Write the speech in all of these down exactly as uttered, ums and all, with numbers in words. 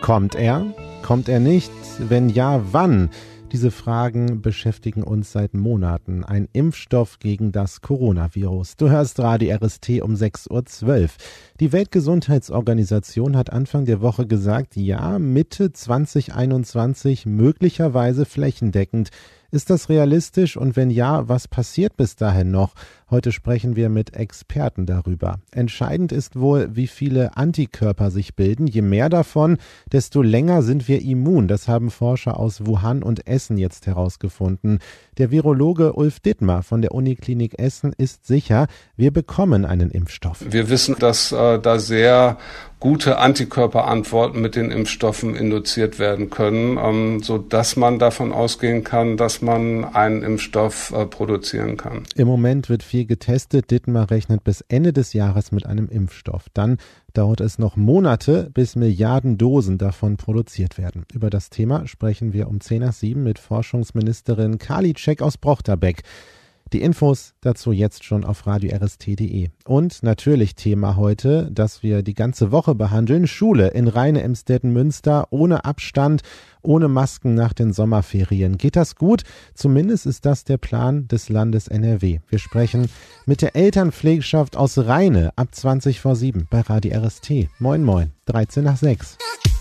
Kommt er? Kommt er nicht? Wenn ja, wann? Diese Fragen beschäftigen uns seit Monaten. Ein Impfstoff gegen das Coronavirus. Du hörst Radio R S T um sechs Uhr zwölf. Die Weltgesundheitsorganisation hat Anfang der Woche gesagt, ja, Mitte zwanzig einundzwanzig möglicherweise flächendeckend. Ist das realistisch und wenn ja, was passiert bis dahin noch? Heute sprechen wir mit Experten darüber. Entscheidend ist wohl, wie viele Antikörper sich bilden. Je mehr davon, desto länger sind wir immun. Das haben Forscher aus Wuhan und Essen jetzt herausgefunden. Der Virologe Ulf Dittmar von der Uniklinik Essen ist sicher, wir bekommen einen Impfstoff. Wir wissen, dass äh, da sehr gute Antikörperantworten mit den Impfstoffen induziert werden können, ähm, so dass man davon ausgehen kann, dass man einen Impfstoff äh, produzieren kann. Im Moment wird viel getestet. Dittmar rechnet bis Ende des Jahres mit einem Impfstoff. Dann dauert es noch Monate, bis Milliarden Dosen davon produziert werden. Über das Thema sprechen wir um zehn nach sieben mit Forschungsministerin Karliczek aus Brochterbeck. Die Infos dazu jetzt schon auf radio r s t punkt d e. Und natürlich Thema heute, das wir die ganze Woche behandeln, Schule in Rheine-Emstetten-Münster ohne Abstand, ohne Masken nach den Sommerferien. Geht das gut? Zumindest ist das der Plan des Landes N R W. Wir sprechen mit der Elternpflegschaft aus Rheine ab zwanzig vor sieben bei Radio R S T. Moin moin, dreizehn nach sechs.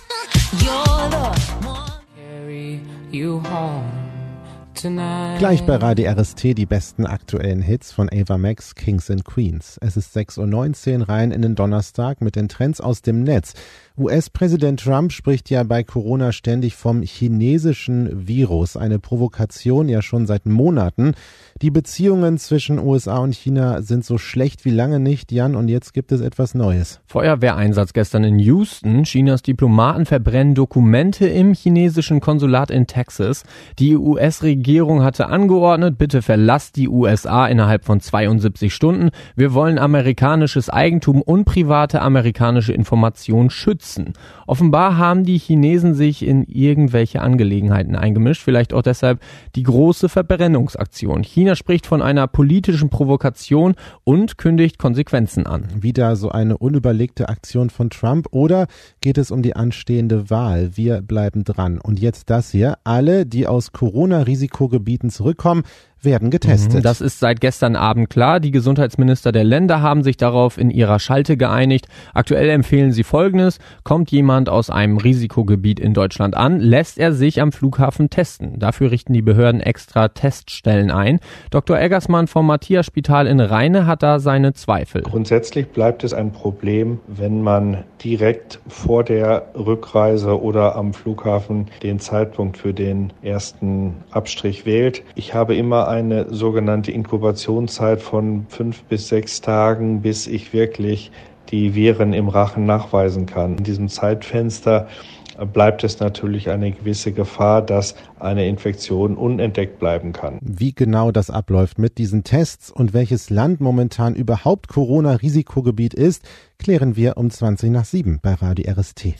Gleich bei Radio R S T die besten aktuellen Hits von Ava Max, Kings and Queens. Es ist sechs Uhr neunzehn, rein in den Donnerstag mit den Trends aus dem Netz. U S-Präsident Trump spricht ja bei Corona ständig vom chinesischen Virus. Eine Provokation ja schon seit Monaten. Die Beziehungen zwischen U S A und China sind so schlecht wie lange nicht, Jan, und jetzt gibt es etwas Neues. Feuerwehreinsatz gestern in Houston. Chinas Diplomaten verbrennen Dokumente im chinesischen Konsulat in Texas. Die U S-Regierung hatte angeordnet, bitte verlasst die U S A innerhalb von zweiundsiebzig Stunden. Wir wollen amerikanisches Eigentum und private amerikanische Informationen schützen. Offenbar haben die Chinesen sich in irgendwelche Angelegenheiten eingemischt, vielleicht auch deshalb die große Verbrennungsaktion. China spricht von einer politischen Provokation und kündigt Konsequenzen an. Wieder so eine unüberlegte Aktion von Trump oder geht es um die anstehende Wahl? Wir bleiben dran. Und jetzt das hier, alle, die aus Corona-Risikogebieten zurückkommen, werden getestet. Das ist seit gestern Abend klar. Die Gesundheitsminister der Länder haben sich darauf in ihrer Schalte geeinigt. Aktuell empfehlen sie Folgendes. Kommt jemand aus einem Risikogebiet in Deutschland an, lässt er sich am Flughafen testen. Dafür richten die Behörden extra Teststellen ein. Doktor Eggersmann vom Matthias-Spital in Rheine hat da seine Zweifel. Grundsätzlich bleibt es ein Problem, wenn man direkt vor der Rückreise oder am Flughafen den Zeitpunkt für den ersten Abstrich wählt. Ich habe immer eine sogenannte Inkubationszeit von fünf bis sechs Tagen, bis ich wirklich die Viren im Rachen nachweisen kann. In diesem Zeitfenster bleibt es natürlich eine gewisse Gefahr, dass eine Infektion unentdeckt bleiben kann. Wie genau das abläuft mit diesen Tests und welches Land momentan überhaupt Corona-Risikogebiet ist, klären wir um zwanzig nach sieben bei Radio R S T.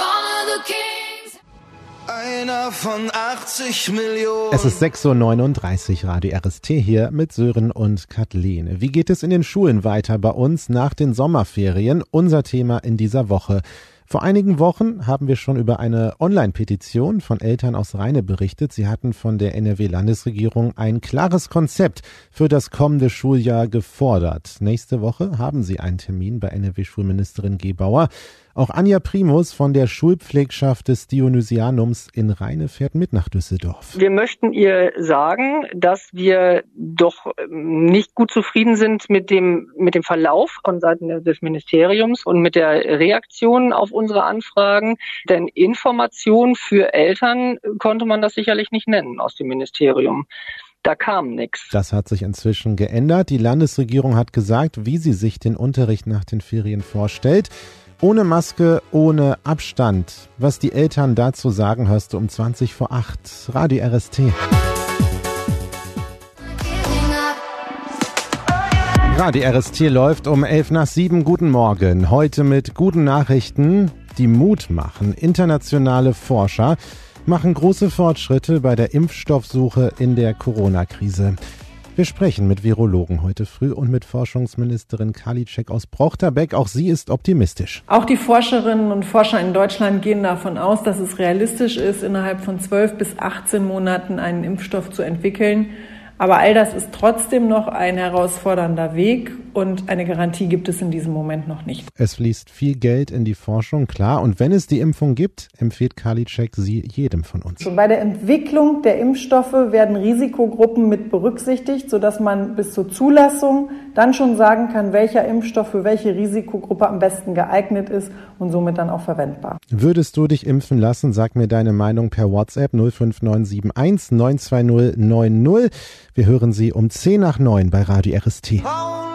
Einer von achtzig Millionen. Es ist sechs Uhr neununddreißig, Radio R S T hier mit Sören und Kathleen. Wie geht es in den Schulen weiter bei uns nach den Sommerferien? Unser Thema in dieser Woche. Vor einigen Wochen haben wir schon über eine Online-Petition von Eltern aus Rheine berichtet. Sie hatten von der N R W-Landesregierung ein klares Konzept für das kommende Schuljahr gefordert. Nächste Woche haben sie einen Termin bei N R W-Schulministerin Gebauer. Auch Anja Primus von der Schulpflegschaft des Dionysianums in Rheine fährt mit nach Düsseldorf. Wir möchten ihr sagen, dass wir doch nicht gut zufrieden sind mit dem, mit dem Verlauf von Seiten des Ministeriums und mit der Reaktion auf unsere Anfragen. Denn Information für Eltern konnte man das sicherlich nicht nennen aus dem Ministerium. Da kam nichts. Das hat sich inzwischen geändert. Die Landesregierung hat gesagt, wie sie sich den Unterricht nach den Ferien vorstellt. Ohne Maske, ohne Abstand. Was die Eltern dazu sagen, hörst du um zwanzig vor acht. Radio R S T. Radio R S T läuft um elf nach sieben. Guten Morgen. Heute mit guten Nachrichten, die Mut machen. Internationale Forscher machen große Fortschritte bei der Impfstoffsuche in der Corona-Krise. Wir sprechen mit Virologen heute früh und mit Forschungsministerin Karliczek aus Brochterbeck. Auch sie ist optimistisch. Auch die Forscherinnen und Forscher in Deutschland gehen davon aus, dass es realistisch ist, innerhalb von zwölf bis achtzehn Monaten einen Impfstoff zu entwickeln. Aber all das ist trotzdem noch ein herausfordernder Weg und eine Garantie gibt es in diesem Moment noch nicht. Es fließt viel Geld in die Forschung, klar. Und wenn es die Impfung gibt, empfiehlt Karliczek sie jedem von uns. Schon bei der Entwicklung der Impfstoffe werden Risikogruppen mit berücksichtigt, sodass man bis zur Zulassung dann schon sagen kann, welcher Impfstoff für welche Risikogruppe am besten geeignet ist und somit dann auch verwendbar. Würdest du dich impfen lassen? Sag mir deine Meinung per WhatsApp null fünf neun sieben eins neun zwei null neun null. Wir hören sie um zehn nach neun bei Radio R S T.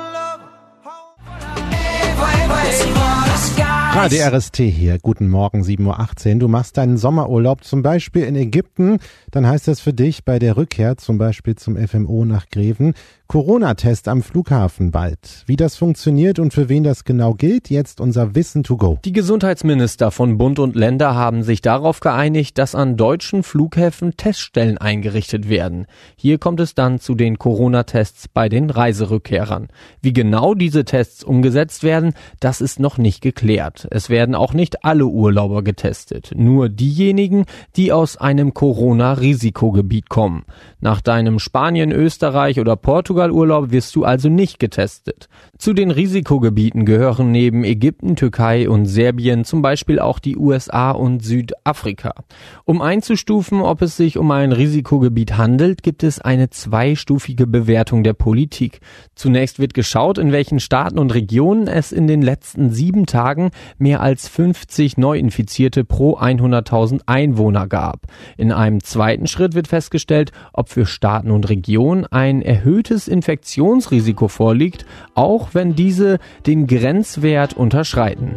Radio R S T hier, guten Morgen, sieben Uhr achtzehn. Du machst deinen Sommerurlaub zum Beispiel in Ägypten, dann heißt das für dich bei der Rückkehr zum Beispiel zum F M O nach Greven Corona-Test am Flughafen bald. Wie das funktioniert und für wen das genau gilt, jetzt unser Wissen to go. Die Gesundheitsminister von Bund und Länder haben sich darauf geeinigt, dass an deutschen Flughäfen Teststellen eingerichtet werden. Hier kommt es dann zu den Corona-Tests bei den Reiserückkehrern. Wie genau diese Tests umgesetzt werden, das ist noch nicht geklärt. Es werden auch nicht alle Urlauber getestet, nur diejenigen, die aus einem Corona-Risikogebiet kommen. Nach deinem Spanien, Österreich oder Portugal Urlaub wirst du also nicht getestet. Zu den Risikogebieten gehören neben Ägypten, Türkei und Serbien zum Beispiel auch die U S A und Südafrika. Um einzustufen, ob es sich um ein Risikogebiet handelt, gibt es eine zweistufige Bewertung der Politik. Zunächst wird geschaut, in welchen Staaten und Regionen es in den letzten sieben Tagen mehr als fünfzig Neuinfizierte pro hunderttausend Einwohner gab. In einem zweiten Schritt wird festgestellt, ob für Staaten und Regionen ein erhöhtes Infektionsrisiko vorliegt, auch wenn diese den Grenzwert unterschreiten.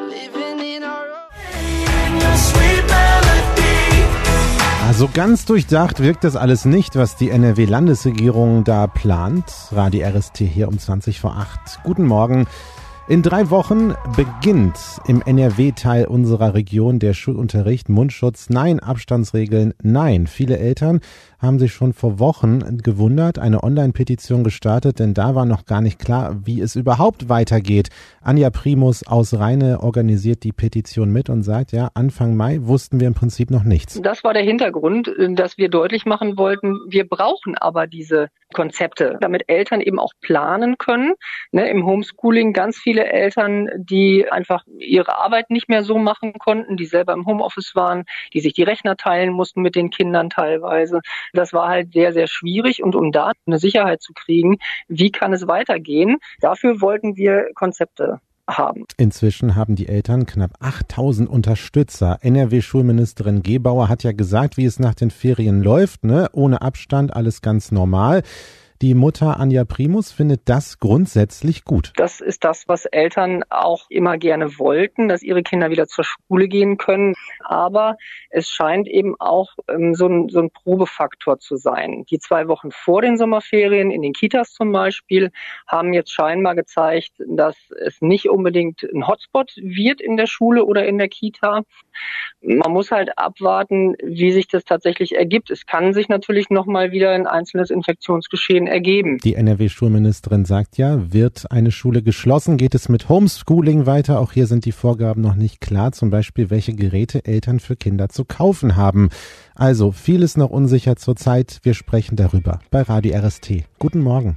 Also ganz durchdacht wirkt das alles nicht, was die N R W-Landesregierung da plant. Radio R S T hier um zwanzig vor acht. Guten Morgen. In drei Wochen beginnt im N R W-Teil unserer Region der Schulunterricht. Mundschutz, nein, Abstandsregeln, nein. Viele Eltern haben sich schon vor Wochen gewundert, eine Online-Petition gestartet, denn da war noch gar nicht klar, wie es überhaupt weitergeht. Anja Primus aus Rheine organisiert die Petition mit und sagt, ja, Anfang Mai wussten wir im Prinzip noch nichts. Das war der Hintergrund, dass wir deutlich machen wollten, wir brauchen aber diese Konzepte, damit Eltern eben auch planen können. Ne, im Homeschooling ganz viele Eltern, die einfach ihre Arbeit nicht mehr so machen konnten, die selber im Homeoffice waren, die sich die Rechner teilen mussten mit den Kindern teilweise. Das war halt sehr, sehr schwierig und um da eine Sicherheit zu kriegen, wie kann es weitergehen, dafür wollten wir Konzepte haben. Inzwischen haben die Eltern knapp achttausend Unterstützer. N R W-Schulministerin Gebauer hat ja gesagt, wie es nach den Ferien läuft, ne? Ohne Abstand, alles ganz normal. Die Mutter Anja Primus findet das grundsätzlich gut. Das ist das, was Eltern auch immer gerne wollten, dass ihre Kinder wieder zur Schule gehen können. Aber es scheint eben auch ähm, so, ein, so ein Probefaktor zu sein. Die zwei Wochen vor den Sommerferien in den Kitas zum Beispiel haben jetzt scheinbar gezeigt, dass es nicht unbedingt ein Hotspot wird in der Schule oder in der Kita. Man muss halt abwarten, wie sich das tatsächlich ergibt. Es kann sich natürlich nochmal wieder ein einzelnes Infektionsgeschehen ergeben. Die N R W-Schulministerin sagt ja, wird eine Schule geschlossen, geht es mit Homeschooling weiter. Auch hier sind die Vorgaben noch nicht klar, zum Beispiel welche Geräte Eltern für Kinder zu kaufen haben. Also vieles noch unsicher zurzeit. Wir sprechen darüber bei Radio R S T. Guten Morgen.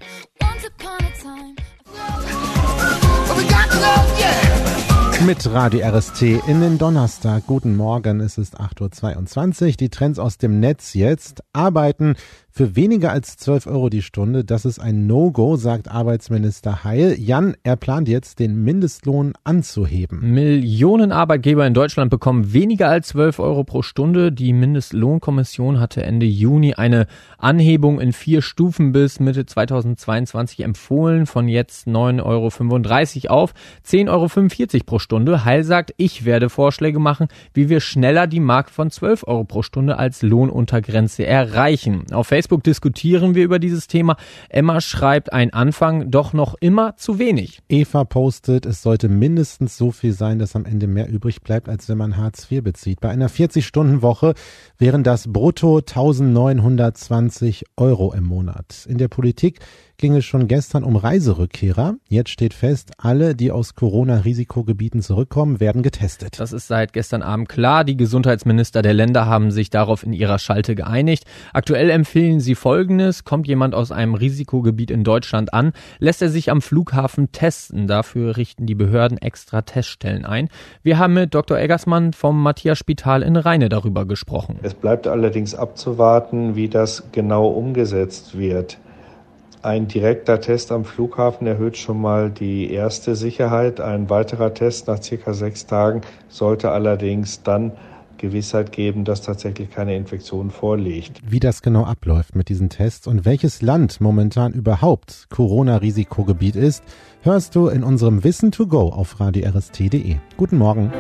Mit Radio R S T in den Donnerstag. Guten Morgen, es ist acht Uhr zweiundzwanzig. Die Trends aus dem Netz jetzt. Arbeiten für weniger als zwölf Euro die Stunde, das ist ein No-Go, sagt Arbeitsminister Heil. Jan, er plant jetzt, den Mindestlohn anzuheben. Millionen Arbeitgeber in Deutschland bekommen weniger als zwölf Euro pro Stunde. Die Mindestlohnkommission hatte Ende Juni eine Anhebung in vier Stufen bis Mitte zweitausendzweiundzwanzig empfohlen, von jetzt neun Euro fünfunddreißig auf zehn Euro fünfundvierzig pro Stunde. Heil sagt, ich werde Vorschläge machen, wie wir schneller die Marke von zwölf Euro pro Stunde als Lohnuntergrenze erreichen. Auf Facebook Facebook diskutieren wir über dieses Thema. Emma schreibt, ein Anfang, doch noch immer zu wenig. Eva postet, es sollte mindestens so viel sein, dass am Ende mehr übrig bleibt, als wenn man Hartz vier bezieht. Bei einer vierzig-Stunden-Woche wären das brutto eintausendneunhundertzwanzig Euro im Monat. In der Politik ging es schon gestern um Reiserückkehrer. Jetzt steht fest, alle, die aus Corona-Risikogebieten zurückkommen, werden getestet. Das ist seit gestern Abend klar. Die Gesundheitsminister der Länder haben sich darauf in ihrer Schalte geeinigt. Aktuell empfehlen sie Folgendes. Kommt jemand aus einem Risikogebiet in Deutschland an, lässt er sich am Flughafen testen. Dafür richten die Behörden extra Teststellen ein. Wir haben mit Doktor Eggersmann vom Matthias-Spital in Rheine darüber gesprochen. Es bleibt allerdings abzuwarten, wie das genau umgesetzt wird. Ein direkter Test am Flughafen erhöht schon mal die erste Sicherheit. Ein weiterer Test nach circa sechs Tagen sollte allerdings dann Gewissheit geben, dass tatsächlich keine Infektion vorliegt. Wie das genau abläuft mit diesen Tests und welches Land momentan überhaupt Corona-Risikogebiet ist, hörst du in unserem Wissen to go auf radio r s t punkt d e. Guten Morgen.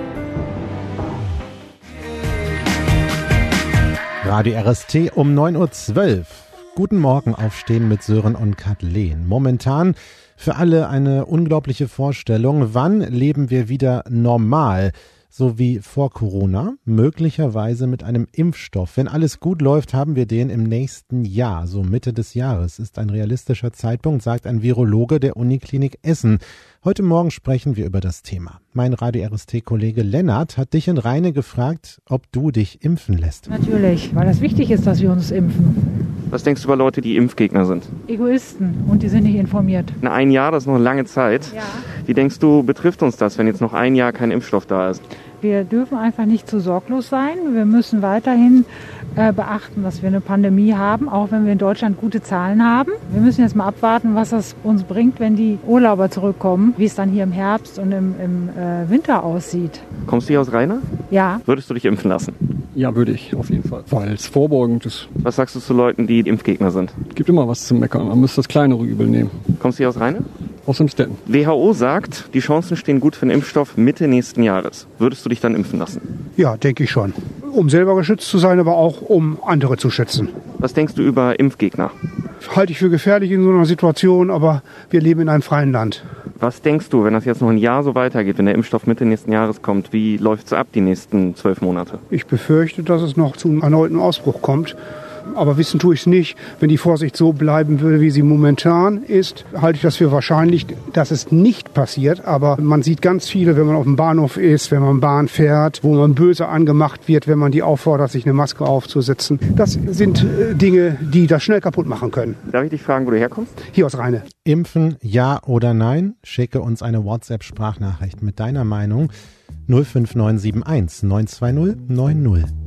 Radio R S T um neun Uhr zwölf. Guten Morgen, Aufstehen mit Sören und Kathleen. Momentan für alle eine unglaubliche Vorstellung. Wann leben wir wieder normal? So wie vor Corona, möglicherweise mit einem Impfstoff. Wenn alles gut läuft, haben wir den im nächsten Jahr, so Mitte des Jahres. Ist ein realistischer Zeitpunkt, sagt ein Virologe der Uniklinik Essen. Heute Morgen sprechen wir über das Thema. Mein Radio R S T-Kollege Lennart hat dich in Rheine gefragt, ob du dich impfen lässt. Natürlich, weil das wichtig ist, dass wir uns impfen. Was denkst du über Leute, die Impfgegner sind? Egoisten und die sind nicht informiert. In ein Jahr, das ist noch eine lange Zeit. Ja. Wie denkst du, betrifft uns das, wenn jetzt noch ein Jahr kein Impfstoff da ist? Wir dürfen einfach nicht zu sorglos sein. Wir müssen weiterhin äh, beachten, dass wir eine Pandemie haben, auch wenn wir in Deutschland gute Zahlen haben. Wir müssen jetzt mal abwarten, was das uns bringt, wenn die Urlauber zurückkommen, wie es dann hier im Herbst und im, im äh, Winter aussieht. Kommst du hier aus Rheine? Ja. Würdest du dich impfen lassen? Ja, würde ich, auf jeden Fall, weil es vorbeugend ist. Was sagst du zu Leuten, die Impfgegner sind? Gibt immer was zu meckern, man müsste das kleinere Übel nehmen. Kommst du hier aus Rheine? Aus Emstetten. W H O sagt, die Chancen stehen gut für einen Impfstoff Mitte nächsten Jahres. Würdest du dich dann impfen lassen? Ja, denke ich schon. Um selber geschützt zu sein, aber auch um andere zu schützen. Was denkst du über Impfgegner? Halte ich für gefährlich in so einer Situation, aber wir leben in einem freien Land. Was denkst du, wenn das jetzt noch ein Jahr so weitergeht, wenn der Impfstoff Mitte nächsten Jahres kommt, wie läuft es ab die nächsten zwölf Monate? Ich befürchte, dass es noch zu einem erneuten Ausbruch kommt. Aber wissen tue ich es nicht. Wenn die Vorsicht so bleiben würde, wie sie momentan ist, halte ich das für wahrscheinlich, dass es nicht passiert. Aber man sieht ganz viele, wenn man auf dem Bahnhof ist, wenn man Bahn fährt, wo man böse angemacht wird, wenn man die auffordert, sich eine Maske aufzusetzen. Das sind äh, Dinge, die das schnell kaputt machen können. Darf ich dich fragen, wo du herkommst? Hier aus Rheine. Impfen, ja oder nein? Schicke uns eine WhatsApp-Sprachnachricht mit deiner Meinung null fünf neun sieben eins neun zwei null neun null.